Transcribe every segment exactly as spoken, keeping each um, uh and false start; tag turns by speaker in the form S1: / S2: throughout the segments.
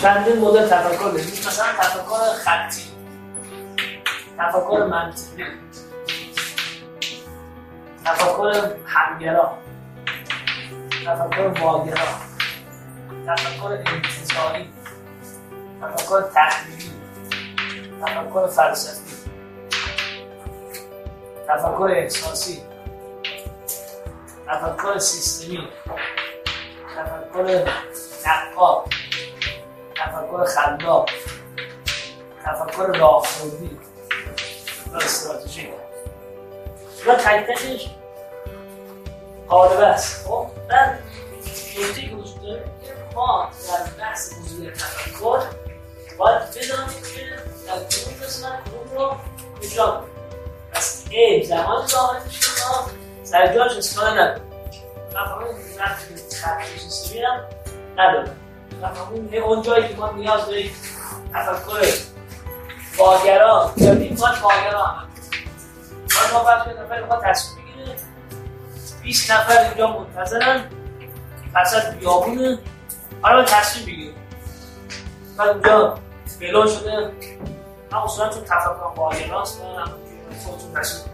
S1: چندین مدل تفکر داریم، مثلا تفکر خطی، تفکر منطقی، تفکر همگرا، تفکر واگرا، تفکر انتزاعی، تفکر تحلیلی، تفکر فلسفی، تفکر احساسی، تفکر سیستمی، تفکر نقاد، تفکر خلاق، تفکر راهبردی و استراتژی. و تک تکش قالب است. خب بعد نکته که وجود داره که ما در بحث موضوع تفکر باید بدانیم که در کدوم قسمت کدوم رو اجرا کنیم. پس عیب زمان ظاهر میشه ما سر جاش استفاده نداریم. مفهوم نفت خطی سیستمی هم نداریم. مفهوم اون جایی که ما نیاز داریم تفکر واگرا داریم باید واگرا عمل کنیم. باید ما بخش نفر ما تصمیم بگیره بیست نفر اینجا منتظرن وسط بیابونه، حالا باید تصمیم بگیره. بعد اونجا بلون شده هم اصلا چون تفکر واگراست و هم خودتون تصمیم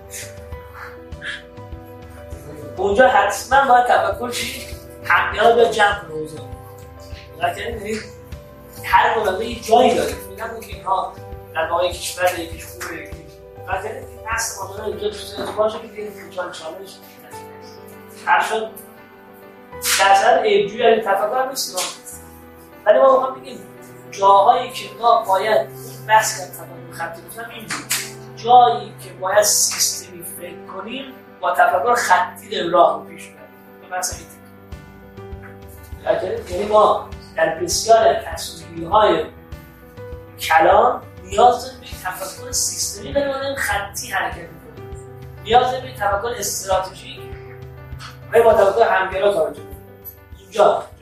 S1: اونجا حتما باید تفکر چی؟ همگرا به جمع روزه. لیکن این هر کدوم یه جایی داره. میگم که اینها در واقع کشور یکیش خوبه یکیش. لیکن این اصل ما داره اینجا تو ذهن باشه که دیگه چال چالش هر شد در سر عیبجویی از تفکر نیستیم. ولی ما میخوام بگیم جاهایی که ما باید اون بحث از تفکر خطی بکنیم این بود. جایی که باید سیستمی فکر کنیم با تفکر خطی در راه پیش بریم. مثلا این یعنی ما در بسیار از تصمیم‌گیری‌های کلان نیاز داریم به تفکر سیستمی بریم خطی حرکت کنیم. نیاز داریم به تفکر استراتژیک و با تفکر همگرا کار کنیم. اینجا